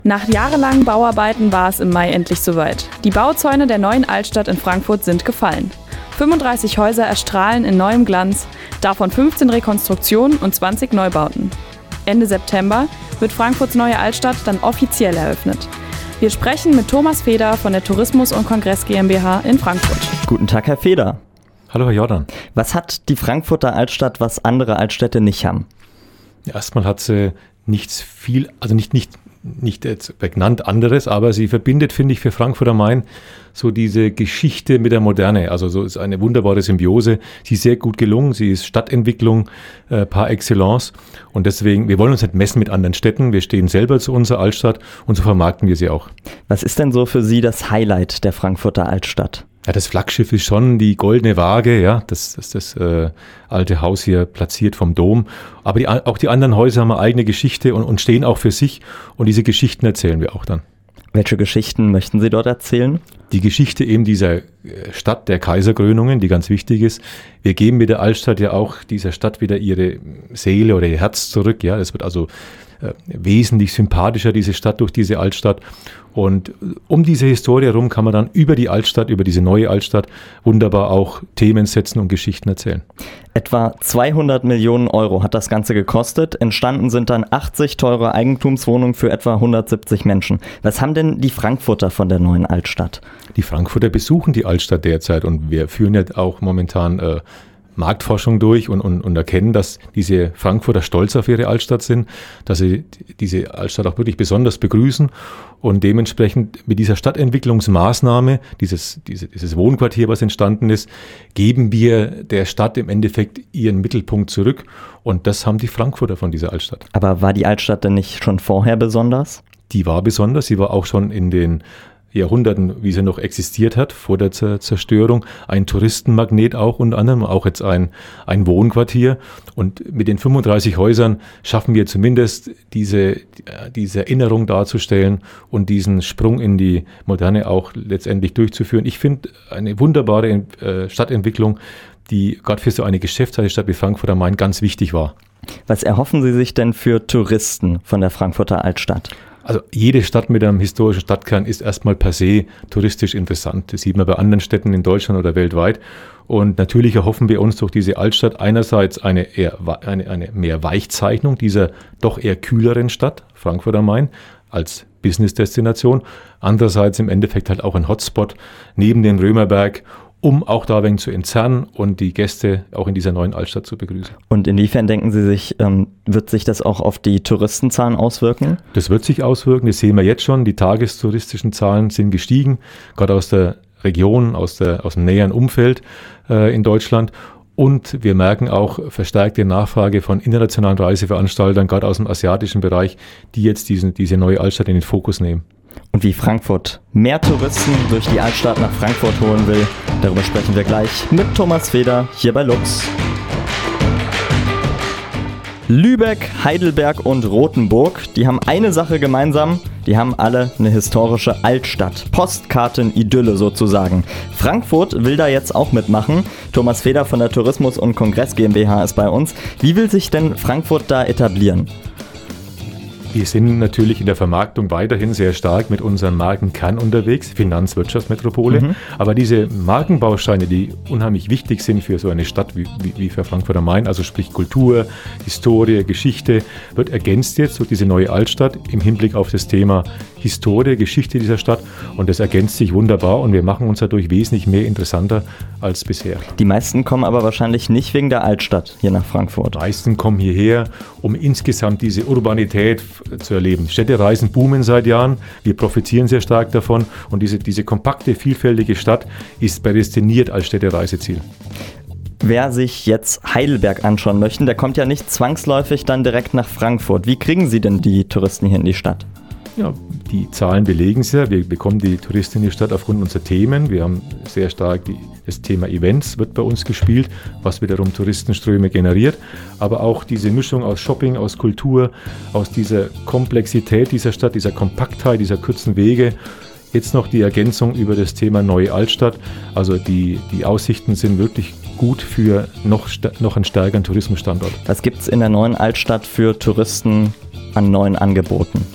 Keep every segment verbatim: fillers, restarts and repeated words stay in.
Nach jahrelangen Bauarbeiten war es im Mai endlich soweit. Die Bauzäune der neuen Altstadt in Frankfurt sind gefallen. fünfunddreißig Häuser erstrahlen in neuem Glanz, davon fünfzehn Rekonstruktionen und zwanzig Neubauten. Ende September wird Frankfurts neue Altstadt dann offiziell eröffnet. Wir sprechen mit Thomas Feder von der Tourismus und Kongress GmbH in Frankfurt. Guten Tag, Herr Feder. Hallo, Herr Jordan. Was hat die Frankfurter Altstadt, was andere Altstädte nicht haben? Ja, erstmal hat sie nichts viel, also nicht, nicht, nicht jetzt prägnant anderes, aber sie verbindet, finde ich, für Frankfurt am Main so diese Geschichte mit der Moderne. Also so ist eine wunderbare Symbiose. Sie ist sehr gut gelungen. Sie ist Stadtentwicklung äh, par excellence. Und deswegen, wir wollen uns nicht messen mit anderen Städten. Wir stehen selber zu unserer Altstadt und so vermarkten wir sie auch. Was ist denn so für Sie das Highlight der Frankfurter Altstadt? Ja, das Flaggschiff ist schon die Goldene Waage, ja, das das, das äh, alte Haus hier platziert vom Dom. Aber die, auch die anderen Häuser haben eine eigene Geschichte und, und stehen auch für sich. Und diese Geschichten erzählen wir auch dann. Welche Geschichten möchten Sie dort erzählen? Die Geschichte eben dieser Stadt der Kaiserkrönungen, die ganz wichtig ist. Wir geben mit der Altstadt ja auch dieser Stadt wieder ihre Seele oder ihr Herz zurück. Ja, es wird also äh, wesentlich sympathischer, diese Stadt, durch diese Altstadt. Und um diese Historie herum kann man dann über die Altstadt, über diese neue Altstadt wunderbar auch Themen setzen und Geschichten erzählen. Etwa zweihundert Millionen Euro hat das Ganze gekostet. Entstanden sind dann achtzig teure Eigentumswohnungen für etwa hundertsiebzig Menschen. Was haben denn die Frankfurter von der neuen Altstadt? Die Frankfurter besuchen die Altstadt derzeit und wir führen ja auch momentan äh, Marktforschung durch und, und, und erkennen, dass diese Frankfurter stolz auf ihre Altstadt sind, dass sie diese Altstadt auch wirklich besonders begrüßen und dementsprechend mit dieser Stadtentwicklungsmaßnahme, dieses, diese, dieses Wohnquartier, was entstanden ist, geben wir der Stadt im Endeffekt ihren Mittelpunkt zurück und das haben die Frankfurter von dieser Altstadt. Aber war die Altstadt denn nicht schon vorher besonders? Die war besonders, sie war auch schon in den Jahrhunderten, wie sie noch existiert hat, vor der Zer- Zerstörung, ein Touristenmagnet auch unter anderem, auch jetzt ein, ein Wohnquartier. Und mit den fünfunddreißig Häusern schaffen wir zumindest diese, diese Erinnerung darzustellen und diesen Sprung in die Moderne auch letztendlich durchzuführen. Ich finde eine wunderbare äh, Stadtentwicklung, die gerade für so eine geschäftsreiche Stadt wie Frankfurt am Main ganz wichtig war. Was erhoffen Sie sich denn für Touristen von der Frankfurter Altstadt? Also jede Stadt mit einem historischen Stadtkern ist erstmal per se touristisch interessant. Das sieht man bei anderen Städten in Deutschland oder weltweit. Und natürlich erhoffen wir uns durch diese Altstadt einerseits eine, eher, eine, eine mehr Weichzeichnung dieser doch eher kühleren Stadt, Frankfurt am Main, als Business-Destination. Andererseits im Endeffekt halt auch ein Hotspot neben dem Römerberg, um auch da ein wenig zu entzerren und die Gäste auch in dieser neuen Altstadt zu begrüßen. Und inwiefern denken Sie sich, ähm, wird sich das auch auf die Touristenzahlen auswirken? Das wird sich auswirken, das sehen wir jetzt schon. Die tagestouristischen Zahlen sind gestiegen, gerade aus der Region, aus, der, aus dem näheren Umfeld äh, in Deutschland. Und wir merken auch verstärkte Nachfrage von internationalen Reiseveranstaltern, gerade aus dem asiatischen Bereich, die jetzt diesen, diese neue Altstadt in den Fokus nehmen. Und wie Frankfurt mehr Touristen durch die Altstadt nach Frankfurt holen will, darüber sprechen wir gleich mit Thomas Feder hier bei Lux. Lübeck, Heidelberg und Rothenburg, die haben eine Sache gemeinsam, die haben alle eine historische Altstadt. Postkarten-Idylle sozusagen. Frankfurt will da jetzt auch mitmachen. Thomas Feder von der Tourismus und Kongress GmbH ist bei uns. Wie will sich denn Frankfurt da etablieren? Wir sind natürlich in der Vermarktung weiterhin sehr stark mit unseren Markenkern unterwegs, Finanzwirtschaftsmetropole. Mhm. Aber diese Markenbausteine, die unheimlich wichtig sind für so eine Stadt wie, wie, wie für Frankfurt am Main, also sprich Kultur, Historie, Geschichte, wird ergänzt jetzt durch diese neue Altstadt im Hinblick auf das Thema Historie, Geschichte dieser Stadt. Und das ergänzt sich wunderbar und wir machen uns dadurch wesentlich mehr interessanter als bisher. Die meisten kommen aber wahrscheinlich nicht wegen der Altstadt hier nach Frankfurt. Die meisten kommen hierher, um insgesamt diese Urbanität zu erleben. Städtereisen boomen seit Jahren, wir profitieren sehr stark davon und diese, diese kompakte, vielfältige Stadt ist prädestiniert als Städtereiseziel. Wer sich jetzt Heidelberg anschauen möchte, der kommt ja nicht zwangsläufig dann direkt nach Frankfurt. Wie kriegen Sie denn die Touristen hier in die Stadt? Ja, die Zahlen belegen es ja. Wir bekommen die Touristen in die Stadt aufgrund unserer Themen. Wir haben sehr stark die, das Thema Events wird bei uns gespielt, was wiederum Touristenströme generiert. Aber auch diese Mischung aus Shopping, aus Kultur, aus dieser Komplexität dieser Stadt, dieser Kompaktheit, dieser kurzen Wege. Jetzt noch die Ergänzung über das Thema Neue Altstadt. Also die, die Aussichten sind wirklich gut für noch, noch einen stärkeren Tourismusstandort. Was gibt es in der neuen Altstadt für Touristen an neuen Angeboten?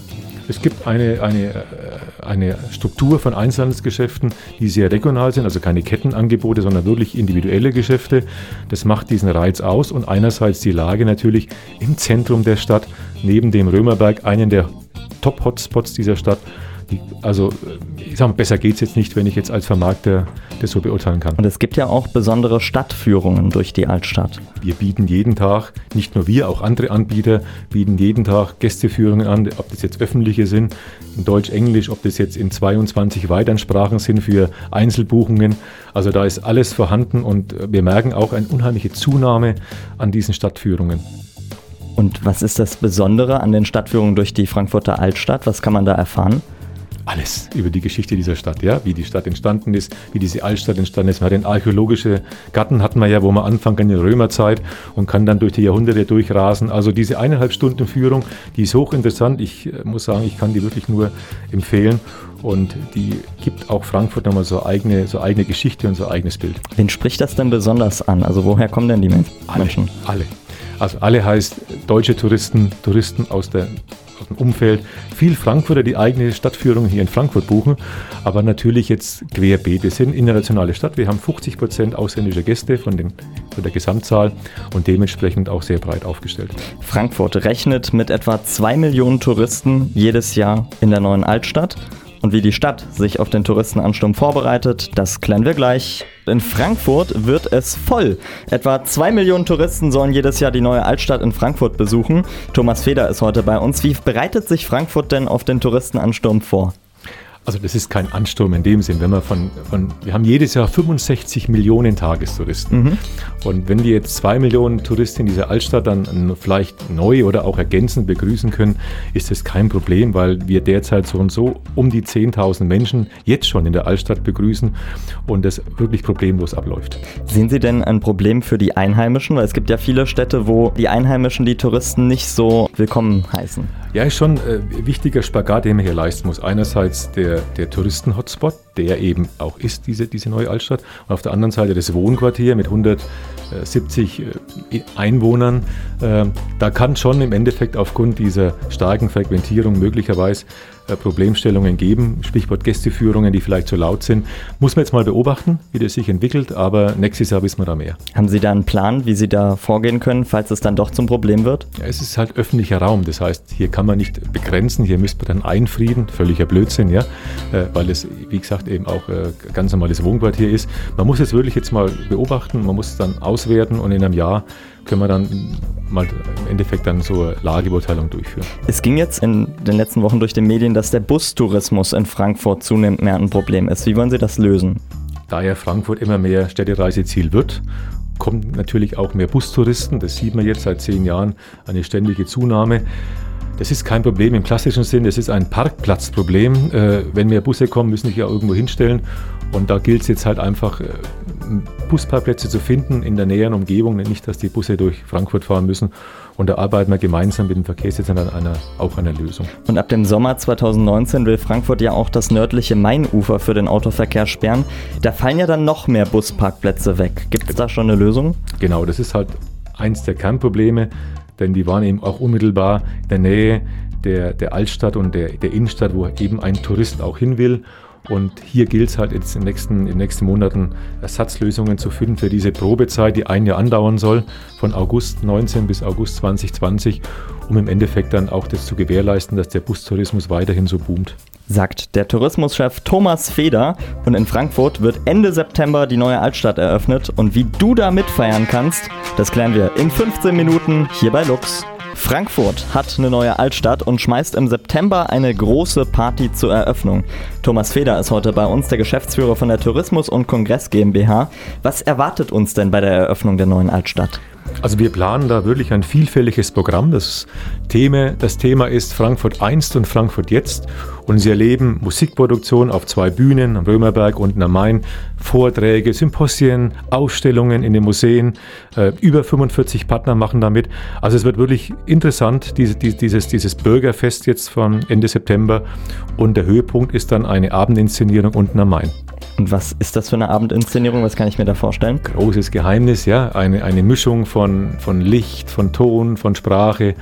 Es gibt eine, eine, eine Struktur von Einzelhandelsgeschäften, die sehr regional sind, also keine Kettenangebote, sondern wirklich individuelle Geschäfte. Das macht diesen Reiz aus und einerseits die Lage natürlich im Zentrum der Stadt, neben dem Römerberg, einen der Top-Hotspots dieser Stadt. Die, also ich sage mal, besser geht es jetzt nicht, wenn ich jetzt als Vermarkter das so beurteilen kann. Und es gibt ja auch besondere Stadtführungen durch die Altstadt. Wir bieten jeden Tag, nicht nur wir, auch andere Anbieter bieten jeden Tag Gästeführungen an, ob das jetzt öffentliche sind, in Deutsch, Englisch, ob das jetzt in zweiundzwanzig weiteren Sprachen sind für Einzelbuchungen. Also da ist alles vorhanden und wir merken auch eine unheimliche Zunahme an diesen Stadtführungen. Und was ist das Besondere an den Stadtführungen durch die Frankfurter Altstadt? Was kann man da erfahren? Alles über die Geschichte dieser Stadt, ja, wie die Stadt entstanden ist, wie diese Altstadt entstanden ist. Man hat den archäologischen Garten, hatten wir ja, wo man anfangen kann in der Römerzeit und kann dann durch die Jahrhunderte durchrasen. Also diese eineinhalb Stunden Führung, die ist hochinteressant. Ich äh, muss sagen, ich kann die wirklich nur empfehlen und die gibt auch Frankfurt nochmal so eigene, so eigene Geschichte und so eigenes Bild. Wen spricht das denn besonders an? Also woher kommen denn die Menschen? Alle, alle. Also alle heißt deutsche Touristen, Touristen aus der aus dem Umfeld, viel Frankfurter, die eigene Stadtführung hier in Frankfurt buchen, aber natürlich jetzt querbeet. Wir sind eine internationale Stadt, wir haben fünfzig Prozent ausländische Gäste von, den, von der Gesamtzahl und dementsprechend auch sehr breit aufgestellt. Frankfurt rechnet mit etwa zwei Millionen Touristen jedes Jahr in der neuen Altstadt. Und wie die Stadt sich auf den Touristenansturm vorbereitet, das klären wir gleich. In Frankfurt wird es voll. Etwa zwei Millionen Touristen sollen jedes Jahr die neue Altstadt in Frankfurt besuchen. Thomas Feder ist heute bei uns. Wie bereitet sich Frankfurt denn auf den Touristenansturm vor? Also das ist kein Ansturm in dem Sinn, wenn wir von, von wir haben jedes Jahr fünfundsechzig Millionen Tagestouristen. Mhm. Und wenn wir jetzt zwei Millionen Touristen in dieser Altstadt dann vielleicht neu oder auch ergänzend begrüßen können, ist das kein Problem, weil wir derzeit so und so um die zehntausend Menschen jetzt schon in der Altstadt begrüßen und das wirklich problemlos abläuft. Sehen Sie denn ein Problem für die Einheimischen? Weil es gibt ja viele Städte, wo die Einheimischen die Touristen nicht so willkommen heißen. Ja, ist schon ein äh, wichtiger Spagat, den man hier leisten muss. Einerseits der, der Touristen-Hotspot, der eben auch ist, diese, diese neue Altstadt. Und auf der anderen Seite das Wohnquartier mit hundertsiebzig äh, Einwohnern. Äh, da kann schon im Endeffekt aufgrund dieser starken Frequentierung möglicherweise äh, Problemstellungen geben. Stichwort Gästeführungen, die vielleicht zu laut sind. Muss man jetzt mal beobachten, wie das sich entwickelt. Aber nächstes Jahr wissen wir da mehr. Haben Sie da einen Plan, wie Sie da vorgehen können, falls es dann doch zum Problem wird? Ja, es ist halt öffentlicher Raum. Das heißt, hier kann man nicht begrenzen. Hier müsste man dann einfrieden. Völliger Blödsinn, ja. Äh, weil es, wie gesagt, eben auch äh, ganz normales Wohnquartier ist. Man muss es wirklich jetzt mal beobachten. Man muss es dann auswerten und in einem Jahr können wir dann mal im Endeffekt dann so eine Lagebeurteilung durchführen. Es ging jetzt in den letzten Wochen durch die Medien, dass der Bustourismus in Frankfurt zunehmend mehr ein Problem ist. Wie wollen Sie das lösen? Da ja Frankfurt immer mehr Städtereiseziel wird, kommen natürlich auch mehr Bustouristen. Das sieht man jetzt seit zehn Jahren, eine ständige Zunahme. Das ist kein Problem im klassischen Sinn, das ist ein Parkplatzproblem. Äh, wenn mehr Busse kommen, müssen sich ja irgendwo hinstellen. Und da gilt es jetzt halt einfach, äh, Busparkplätze zu finden in der näheren Umgebung, nicht, dass die Busse durch Frankfurt fahren müssen. Und da arbeiten wir gemeinsam mit dem Verkehrsnetz an einer, auch einer Lösung. Und ab dem Sommer zweitausendneunzehn will Frankfurt ja auch das nördliche Mainufer für den Autoverkehr sperren. Da fallen ja dann noch mehr Busparkplätze weg. Gibt es da schon eine Lösung? Genau, das ist halt eins der Kernprobleme. Denn die waren eben auch unmittelbar in der Nähe der, der Altstadt und der, der Innenstadt, wo eben ein Tourist auch hin will. Und hier gilt es halt jetzt in den, nächsten, in den nächsten Monaten Ersatzlösungen zu finden für diese Probezeit, die ein Jahr andauern soll, von August neunzehn bis August zwanzig zwanzig, um im Endeffekt dann auch das zu gewährleisten, dass der Bustourismus weiterhin so boomt. Sagt der Tourismuschef Thomas Feder. Und in Frankfurt wird Ende September die neue Altstadt eröffnet. Und wie du da mitfeiern kannst, das klären wir in fünfzehn Minuten hier bei Lux. Frankfurt hat eine neue Altstadt und schmeißt im September eine große Party zur Eröffnung. Thomas Feder ist heute bei uns, der Geschäftsführer von der Tourismus und Kongress GmbH. Was erwartet uns denn bei der Eröffnung der neuen Altstadt? Also wir planen da wirklich ein vielfältiges Programm. Das Thema, das Thema ist Frankfurt einst und Frankfurt jetzt. Und Sie erleben Musikproduktion auf zwei Bühnen, am Römerberg und am Main, Vorträge, Symposien, Ausstellungen in den Museen. Äh, über fünfundvierzig Partner machen da mit. Also es wird wirklich interessant, diese, dieses, dieses Bürgerfest jetzt von Ende September. Und der Höhepunkt ist dann eine Abendinszenierung unten am Main. Und was ist das für eine Abendinszenierung? Was kann ich mir da vorstellen? Großes Geheimnis, ja. Eine, eine Mischung von, von Licht, von Ton, von Sprache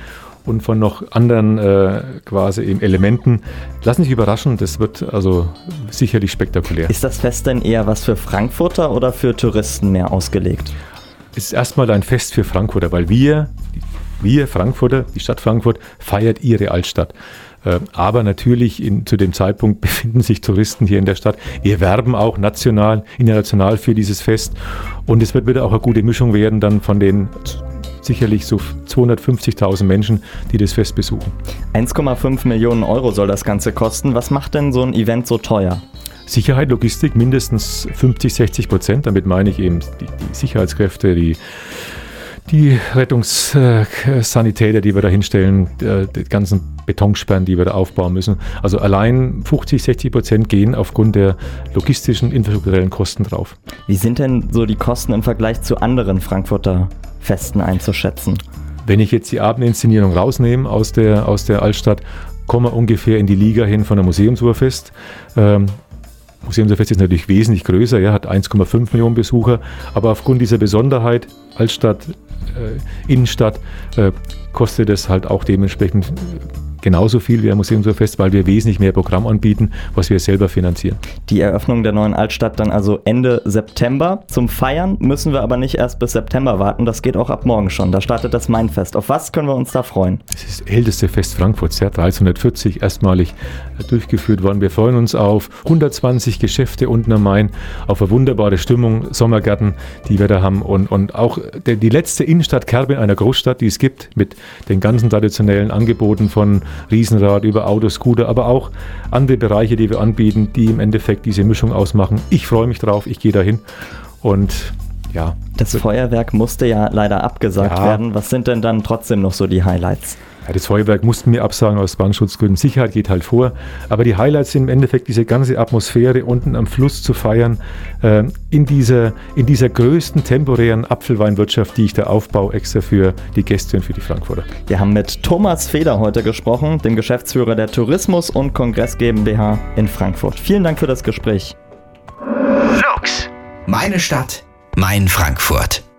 und von noch anderen äh, quasi eben Elementen. Lassen Sie sich überraschen, das wird also sicherlich spektakulär. Ist das Fest denn eher was für Frankfurter oder für Touristen mehr ausgelegt? Es ist erstmal ein Fest für Frankfurter, weil wir, wir Frankfurter, die Stadt Frankfurt, feiert ihre Altstadt. Aber natürlich in, zu dem Zeitpunkt befinden sich Touristen hier in der Stadt. Wir werben auch national, international für dieses Fest. Und es wird wieder auch eine gute Mischung werden dann von den sicherlich so zweihundertfünfzigtausend Menschen, die das Fest besuchen. eins Komma fünf Millionen Euro soll das Ganze kosten. Was macht denn so ein Event so teuer? Sicherheit, Logistik mindestens fünfzig, sechzig Prozent. Damit meine ich eben die, die Sicherheitskräfte, die Die Rettungssanitäter, die wir da hinstellen, die ganzen Betonsperren, die wir da aufbauen müssen. Also allein fünfzig, sechzig Prozent gehen aufgrund der logistischen, infrastrukturellen Kosten drauf. Wie sind denn so die Kosten im Vergleich zu anderen Frankfurter Festen einzuschätzen? Wenn ich jetzt die Abendinszenierung rausnehme aus der, aus der Altstadt, kommen wir ungefähr in die Liga hin von der Museumsuhrfest. Ähm, Museumsuhrfest ist natürlich wesentlich größer, ja, hat eins Komma fünf Millionen Besucher, aber aufgrund dieser Besonderheit, Altstadt, äh, Innenstadt, äh, kostet es halt auch dementsprechend genauso viel wie ein Museumsuhrfest, weil wir wesentlich mehr Programm anbieten, was wir selber finanzieren. Die Eröffnung der neuen Altstadt dann also Ende September. Zum Feiern müssen wir aber nicht erst bis September warten, das geht auch ab morgen schon. Da startet das Mainfest. Auf was können wir uns da freuen? Das ist das älteste Fest Frankfurts, ja, dreizehnhundertvierzig erstmalig durchgeführt worden. Wir freuen uns auf hundertzwanzig Geschäfte unten am Main, auf eine wunderbare Stimmung, Sommergärten, die wir da haben und, und auch der, die letzte Innenstadtkerbe in einer Großstadt, die es gibt, mit den ganzen traditionellen Angeboten von Riesenrad über Auto, Scooter, aber auch andere Bereiche, die wir anbieten, die im Endeffekt diese Mischung ausmachen. Ich freue mich drauf, ich gehe dahin und ja. Das Feuerwerk musste ja leider abgesagt ja. werden. Was sind denn dann trotzdem noch so die Highlights? Ja, das Feuerwerk mussten wir absagen aus Brandschutzgründen. Sicherheit geht halt vor. Aber die Highlights sind im Endeffekt diese ganze Atmosphäre unten am Fluss zu feiern, äh, in, dieser, in dieser größten temporären Apfelweinwirtschaft, die ich da aufbaue, extra für die Gäste und für die Frankfurter. Wir haben mit Thomas Feder heute gesprochen, dem Geschäftsführer der Tourismus- und Kongress GmbH in Frankfurt. Vielen Dank für das Gespräch. Flux, meine Stadt, mein Frankfurt.